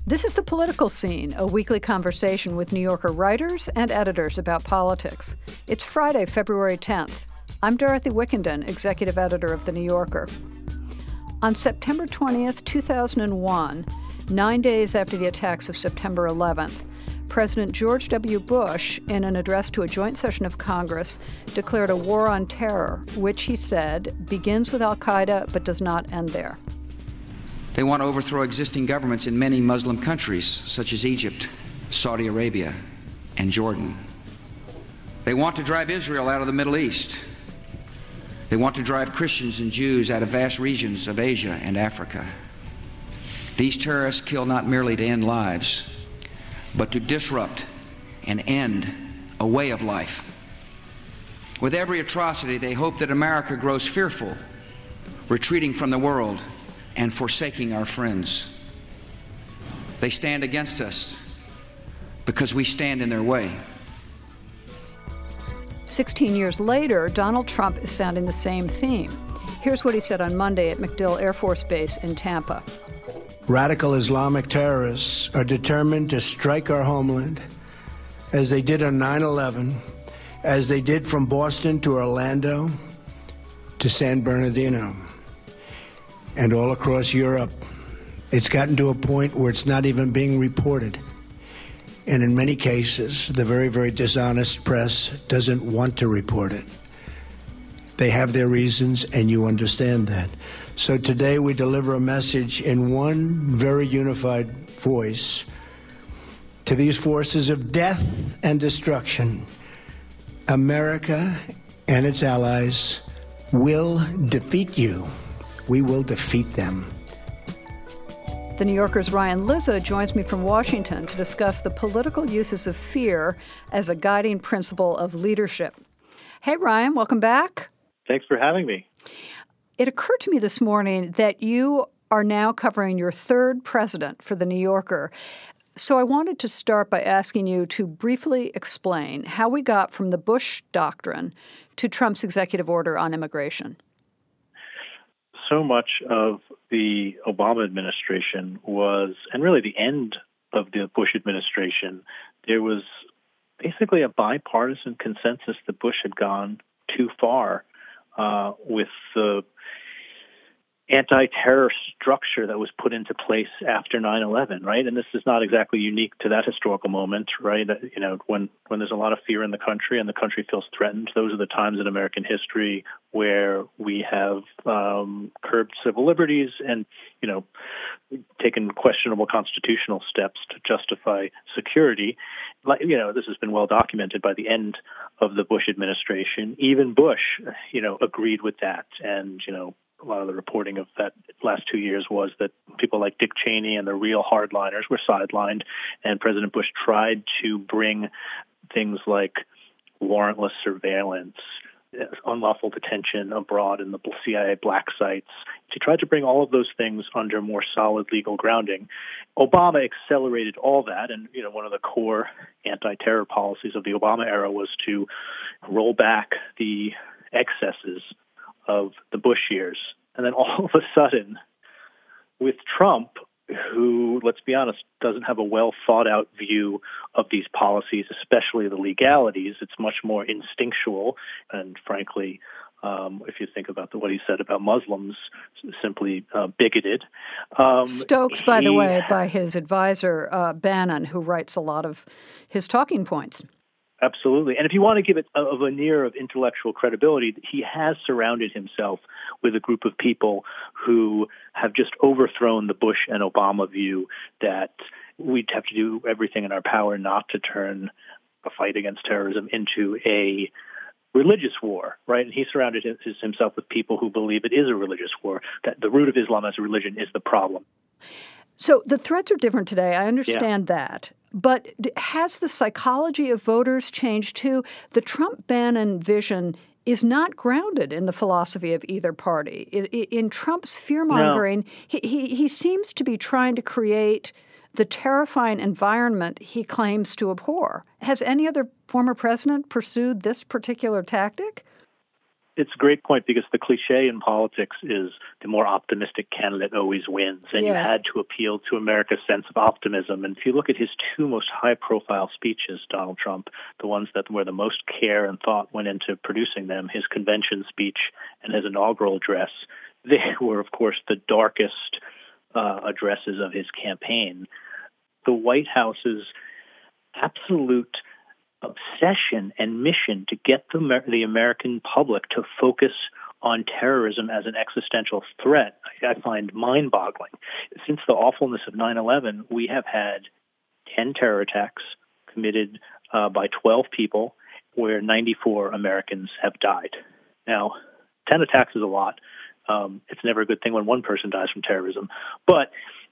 This is The Political Scene, a weekly conversation with New Yorker writers and editors about politics. It's Friday, February 10th. I'm Dorothy Wickenden, executive editor of The New Yorker. On September 20th, 2001, 9 days after the attacks of September 11th, President George W. Bush, in an address to a joint session of Congress, declared a war on terror, which, he said, begins with al-Qaeda but does not end there. They want to overthrow existing governments in many Muslim countries, such as Egypt, Saudi Arabia, and Jordan. They want to drive Israel out of the Middle East. They want to drive Christians and Jews out of vast regions of Asia and Africa. These terrorists kill not merely to end lives, but to disrupt and end a way of life. With every atrocity, they hope that America grows fearful, retreating from the world and forsaking our friends. They stand against us because we stand in their way. 16 years later, Donald Trump is sounding the same theme. Here's what he said on Monday at MacDill Air Force Base in Tampa. Radical Islamic terrorists are determined to strike our homeland, as they did on 9/11, as they did from Boston to Orlando to San Bernardino, and all across Europe. It's gotten to a point where it's not even being reported. And in many cases, the very, very dishonest press doesn't want to report it. They have their reasons, and you understand that. So today we deliver a message in one very unified voice to these forces of death and destruction. America and its allies will defeat you. We will defeat them. The New Yorker's Ryan Lizza joins me from Washington to discuss the political uses of fear as a guiding principle of leadership. Hey, Ryan, welcome back. Thanks for having me. It occurred to me this morning that you are now covering your third president for The New Yorker. So I wanted to start by asking you to briefly explain how we got from the Bush doctrine to Trump's executive order on immigration. So much of the Obama administration was, and really the end of the Bush administration, there was basically a bipartisan consensus that Bush had gone too far with the anti-terror structure that was put into place after 9/11, right? And this is not exactly unique to that historical moment, right? You know, when there's a lot of fear in the country and the country feels threatened, those are the times in American history where we have curbed civil liberties and, you know, taken questionable constitutional steps to justify security. Like, you know, this has been well documented by the end of the Bush administration. Even Bush, you know, agreed with that. And, you know, a lot of the reporting of that last 2 years was that people like Dick Cheney and the real hardliners were sidelined, and President Bush tried to bring things like warrantless surveillance, unlawful detention abroad in the CIA black sites. He tried to bring all of those things under more solid legal grounding. Obama accelerated all that, and you know, one of the core anti-terror policies of the Obama era was to roll back the excesses of the Bush years. And then all of a sudden, with Trump, who, let's be honest, doesn't have a well-thought-out view of these policies, especially the legalities, it's much more instinctual and, frankly, if you think about what he said about Muslims, simply bigoted. Stoked, by the way, by his advisor, Bannon, who writes a lot of his talking points. Absolutely. And if you want to give it a veneer of intellectual credibility, he has surrounded himself with a group of people who have just overthrown the Bush and Obama view that we'd have to do everything in our power not to turn a fight against terrorism into a religious war, right? And he surrounded himself with people who believe it is a religious war, that the root of Islam as a religion is the problem. So the threats are different today. I understand that. But has the psychology of voters changed too? The Trump-Bannon vision is not grounded in the philosophy of either party. In Trump's fear-mongering, he seems to be trying to create the terrifying environment he claims to abhor. Has any other former president pursued this particular tactic? It's a great point because the cliche in politics is the more optimistic candidate always wins. And Yes. You had to appeal to America's sense of optimism. And if you look at his two most high-profile speeches, Donald Trump, the ones that where the most care and thought went into producing them, his convention speech and his inaugural address, they were, of course, the darkest addresses of his campaign. The White House's absolute obsession and mission to get the American public to focus on terrorism as an existential threat, I find mind-boggling. Since the awfulness of 9/11, we have had 10 terror attacks committed by 12 people where 94 Americans have died. Now, 10 attacks is a lot. It's never a good thing when one person dies from terrorism. But,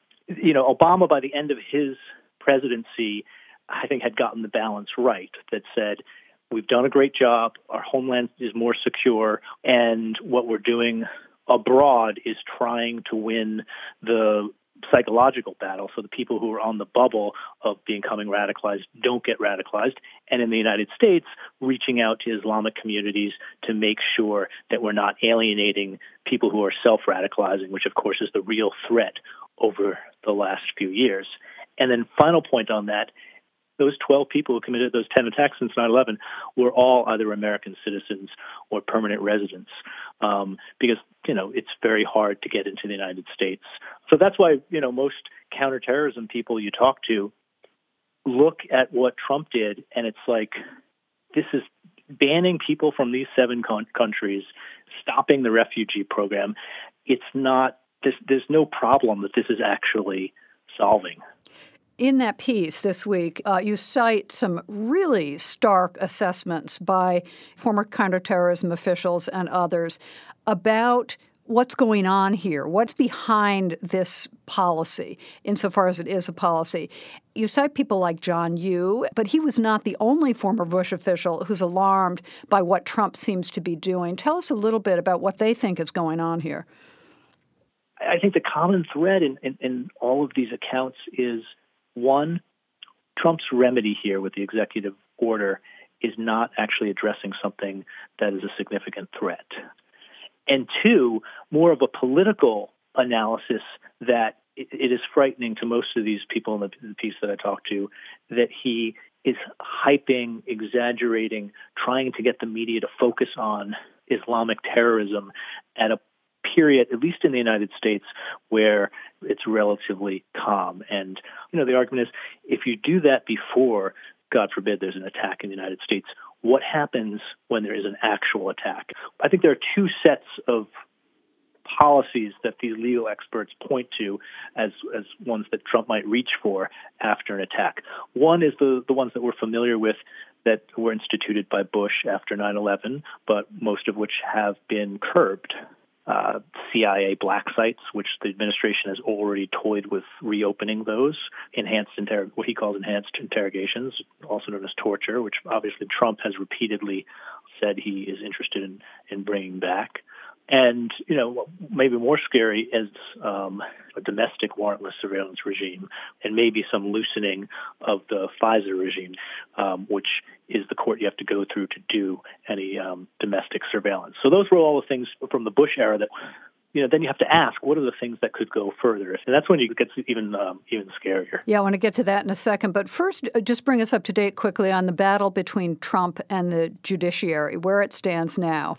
Obama, by the end of his presidency, I think had gotten the balance right that said, we've done a great job, our homeland is more secure, and what we're doing abroad is trying to win the psychological battle so the people who are on the bubble of becoming radicalized don't get radicalized. And in the United States, reaching out to Islamic communities to make sure that we're not alienating people who are self-radicalizing, which, of course, is the real threat over the last few years. And then final point on that, those 12 people who committed those 10 attacks since 9/11 were all either American citizens or permanent residents because, it's very hard to get into the United States. So that's why, most counterterrorism people you talk to look at what Trump did, and it's like, this is banning people from these 7 countries, stopping the refugee program. It's not, there's no problem that this is actually solving. In that piece this week, you cite some really stark assessments by former counterterrorism officials and others about what's going on here, what's behind this policy, insofar as it is a policy. You cite people like John Yoo, but he was not the only former Bush official who's alarmed by what Trump seems to be doing. Tell us a little bit about what they think is going on here. I think the common thread in all of these accounts is, one, Trump's remedy here with the executive order is not actually addressing something that is a significant threat. And two, more of a political analysis that it is frightening to most of these people in the piece that I talked to that he is hyping, exaggerating, trying to get the media to focus on Islamic terrorism at a period, at least in the United States, where it's relatively calm. And, the argument is, if you do that before, God forbid, there's an attack in the United States, what happens when there is an actual attack? I think there are two sets of policies that these legal experts point to as ones that Trump might reach for after an attack. One is the ones that we're familiar with that were instituted by Bush after 9/11, but most of which have been curbed. CIA black sites, which the administration has already toyed with reopening those, what he calls enhanced interrogations, also known as torture, which obviously Trump has repeatedly said he is interested in bringing back. And, maybe more scary is a domestic warrantless surveillance regime and maybe some loosening of the FISA regime, which is the court you have to go through to do any domestic surveillance. So those were all the things from the Bush era that, then you have to ask, what are the things that could go further? And that's when it gets even scarier. Yeah, I want to get to that in a second. But first, just bring us up to date quickly on the battle between Trump and the judiciary, where it stands now.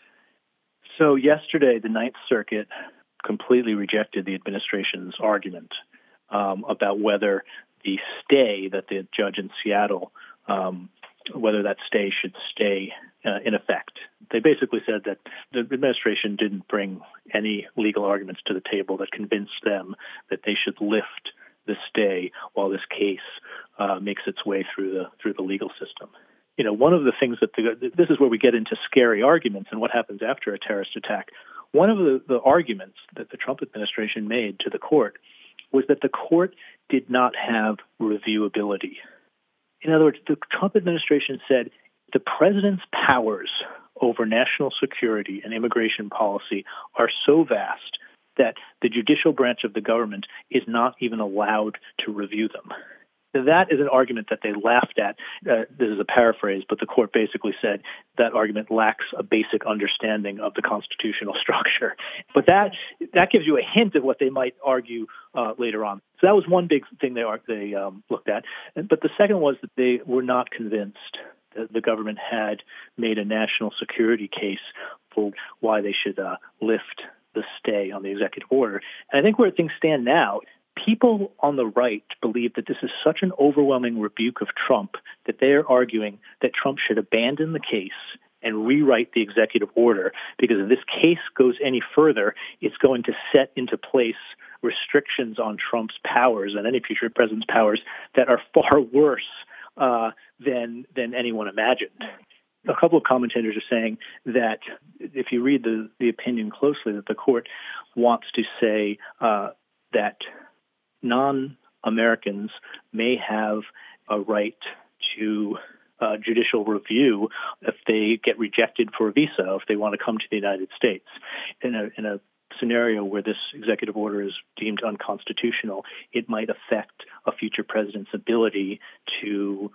So yesterday, the Ninth Circuit completely rejected the administration's argument about whether the stay that the judge in Seattle, whether that stay should stay in effect. They basically said that the administration didn't bring any legal arguments to the table that convinced them that they should lift the stay while this case makes its way through the legal system. One of the things this is where we get into scary arguments and what happens after a terrorist attack. One of the arguments that the Trump administration made to the court was that the court did not have reviewability. In other words, the Trump administration said the president's powers over national security and immigration policy are so vast that the judicial branch of the government is not even allowed to review them. That is an argument that they laughed at. This is a paraphrase, but the court basically said that argument lacks a basic understanding of the constitutional structure. But that gives you a hint of what they might argue later on. So that was one big thing they looked at. But the second was that they were not convinced that the government had made a national security case for why they should lift the stay on the executive order. And I think where things stand now, people on the right believe that this is such an overwhelming rebuke of Trump that they are arguing that Trump should abandon the case and rewrite the executive order, because if this case goes any further, it's going to set into place restrictions on Trump's powers and any future president's powers that are far worse than anyone imagined. A couple of commentators are saying that if you read the opinion closely, that the court wants to say that non-Americans may have a right to judicial review if they get rejected for a visa, if they want to come to the United States. In a scenario where this executive order is deemed unconstitutional, it might affect a future president's ability to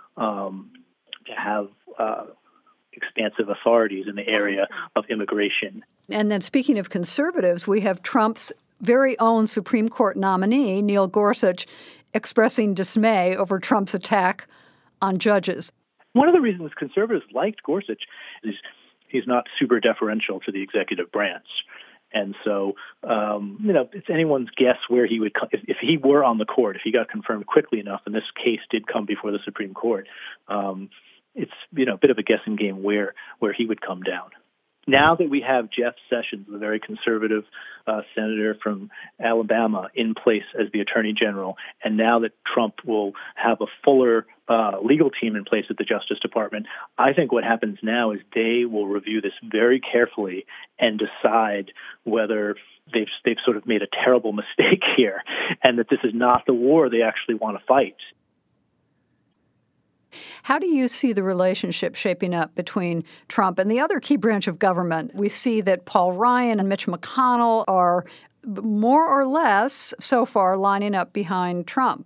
have expansive authorities in the area of immigration. And then speaking of conservatives, we have Trump's very own Supreme Court nominee, Neil Gorsuch, expressing dismay over Trump's attack on judges. One of the reasons conservatives liked Gorsuch is he's not super deferential to the executive branch. And so, it's anyone's guess where he would come. If he were on the court, if he got confirmed quickly enough, and this case did come before the Supreme Court, it's a bit of a guessing game where he would come down. Now that we have Jeff Sessions, the very conservative senator from Alabama, in place as the attorney general, and now that Trump will have a fuller legal team in place at the Justice Department, I think what happens now is they will review this very carefully and decide whether they've sort of made a terrible mistake here, and that this is not the war they actually want to fight. How do you see the relationship shaping up between Trump and the other key branch of government? We see that Paul Ryan and Mitch McConnell are more or less, so far, lining up behind Trump.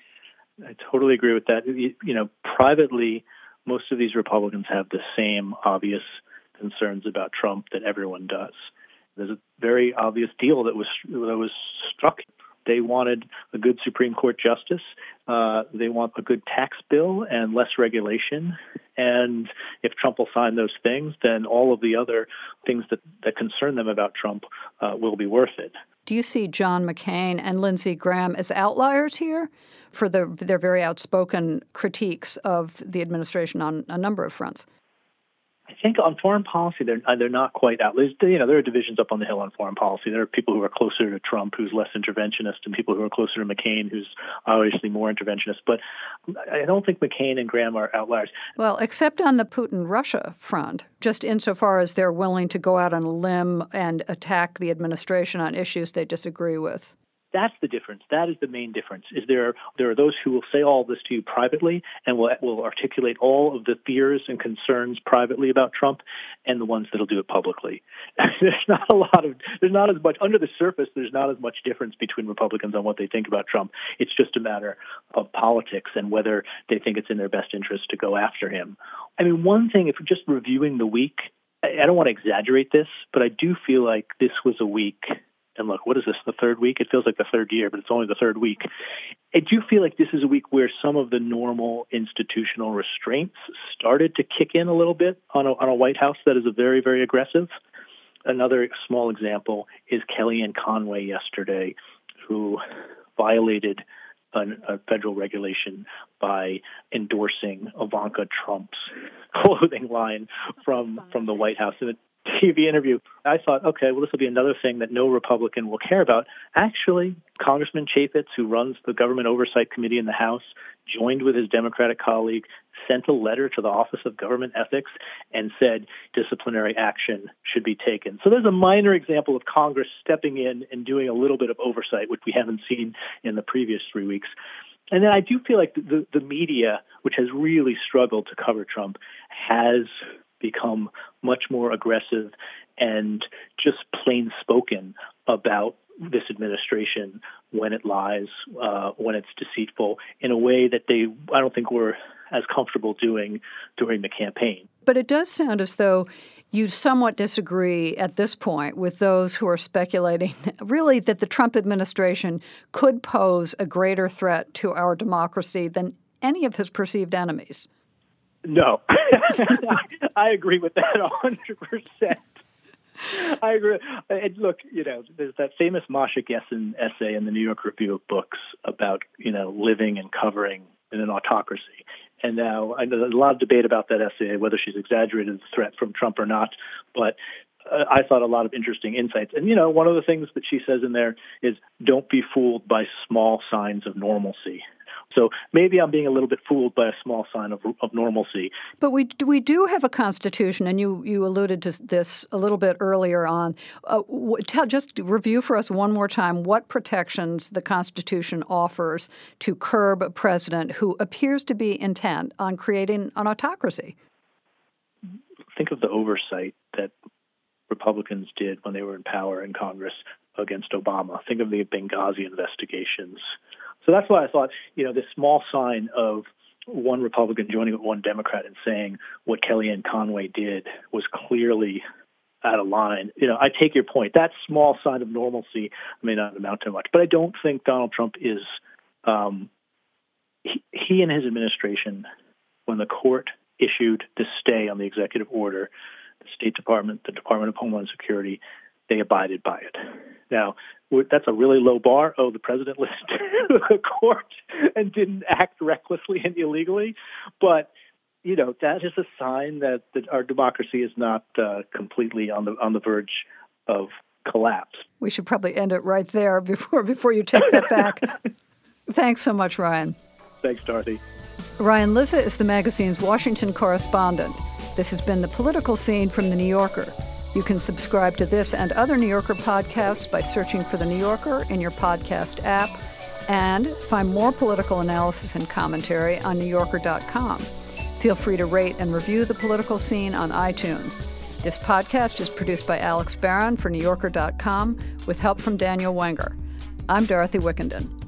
I totally agree with that. Privately, most of these Republicans have the same obvious concerns about Trump that everyone does. There's a very obvious deal that was struck. They wanted a good Supreme Court justice. They want a good tax bill and less regulation. And if Trump will sign those things, then all of the other things that concern them about Trump will be worth it. Do you see John McCain and Lindsey Graham as outliers here for their very outspoken critiques of the administration on a number of fronts? I think on foreign policy, they're not quite out. There are divisions up on the hill on foreign policy. There are people who are closer to Trump, who's less interventionist, and people who are closer to McCain, who's obviously more interventionist. But I don't think McCain and Graham are outliers. Well, except on the Putin-Russia front, just insofar as they're willing to go out on a limb and attack the administration on issues they disagree with. That's the difference. That is the main difference. Is there are those who will say all this to you privately and will articulate all of the fears and concerns privately about Trump, and the ones that'll do it publicly. There's not as much under the surface. There's not as much difference between Republicans on what they think about Trump. It's just a matter of politics and whether they think it's in their best interest to go after him. I mean, one thing, if we're just reviewing the week, I don't want to exaggerate this, but I do feel like this was a week. And look, what is this, the third week? It feels like the third year, but it's only the third week. I do feel like this is a week where some of the normal institutional restraints started to kick in a little bit on a White House that is very, very aggressive. Another small example is Kellyanne Conway yesterday, who violated a federal regulation by endorsing Ivanka Trump's clothing line from the White House. In a TV interview, I thought, okay, well, this will be another thing that no Republican will care about. Actually, Congressman Chaffetz, who runs the Government Oversight Committee in the House, joined with his Democratic colleague, sent a letter to the Office of Government Ethics and said disciplinary action should be taken. So there's a minor example of Congress stepping in and doing a little bit of oversight, which we haven't seen in the previous 3 weeks. And then I do feel like the media, which has really struggled to cover Trump, has become much more aggressive and just plain spoken about this administration when it lies, when it's deceitful, in a way that I don't think were as comfortable doing during the campaign. But it does sound as though you somewhat disagree at this point with those who are speculating, really, that the Trump administration could pose a greater threat to our democracy than any of his perceived enemies. No, I agree with that 100%. I agree. And look, there's that famous Masha Gessen essay in the New York Review of Books about, living and covering in an autocracy. And now I know there's a lot of debate about that essay, whether she's exaggerated the threat from Trump or not. But I thought a lot of interesting insights. And, one of the things that she says in there is don't be fooled by small signs of normalcy. So maybe I'm being a little bit fooled by a small sign of normalcy. But we do have a Constitution, and you alluded to this a little bit earlier on. Just review for us one more time what protections the Constitution offers to curb a president who appears to be intent on creating an autocracy. Think of the oversight that Republicans did when they were in power in Congress against Obama. Think of the Benghazi investigations. So that's why I thought, this small sign of one Republican joining with one Democrat and saying what Kellyanne Conway did was clearly out of line. I take your point. That small sign of normalcy may not amount to much. But I don't think Donald Trump is he and his administration, when the court issued the stay on the executive order, the State Department, the Department of Homeland Security, they abided by it. Now, that's a really low bar. Oh, the president listened to the court and didn't act recklessly and illegally. But, that is a sign that our democracy is not completely on the verge of collapse. We should probably end it right there before you take that back. Thanks so much, Ryan. Thanks, Dorothy. Ryan Lizza is the magazine's Washington correspondent. This has been The Political Scene from The New Yorker. You can subscribe to this and other New Yorker podcasts by searching for The New Yorker in your podcast app, and find more political analysis and commentary on NewYorker.com. Feel free to rate and review The Political Scene on iTunes. This podcast is produced by Alex Barron for NewYorker.com with help from Daniel Wenger. I'm Dorothy Wickenden.